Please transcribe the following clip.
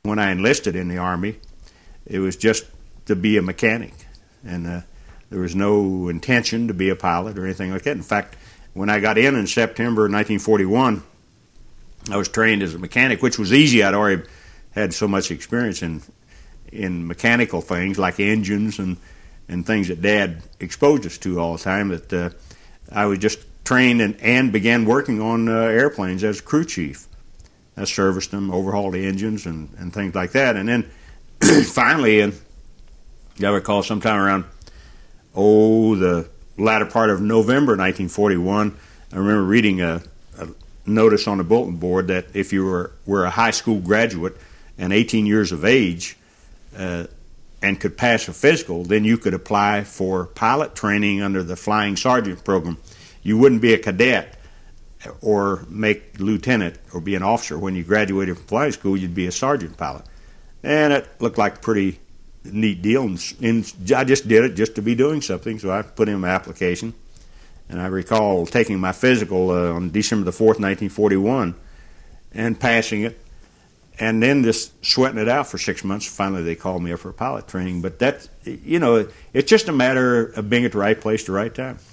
When I enlisted in the Army, it was just to be a mechanic, and there was no intention to be a pilot or anything like that. In fact, when I got in September 1941, I was trained as a mechanic, which was easy. I'd already had so much experience in mechanical things like engines and things that Dad exposed us to all the time, that I was just trained and began working on airplanes as crew chief. I serviced them, overhauled the engines and things like that. And then finally, I recall sometime around, the latter part of November 1941, I remember reading a notice on the bulletin board that if you were a high school graduate and 18 years of age and could pass a physical, then you could apply for pilot training under the Flying Sergeant program. You wouldn't be a cadet or make lieutenant or be an officer. When you graduated from flying school, you'd be a sergeant pilot. And it looked like a pretty neat deal, and I just did it just to be doing something, so I put in my application. And I recall taking my physical on December the 4th, 1941, and passing it, and then just sweating it out for 6 months. Finally, they called me up for pilot training. But that's, it's just a matter of being at the right place at the right time.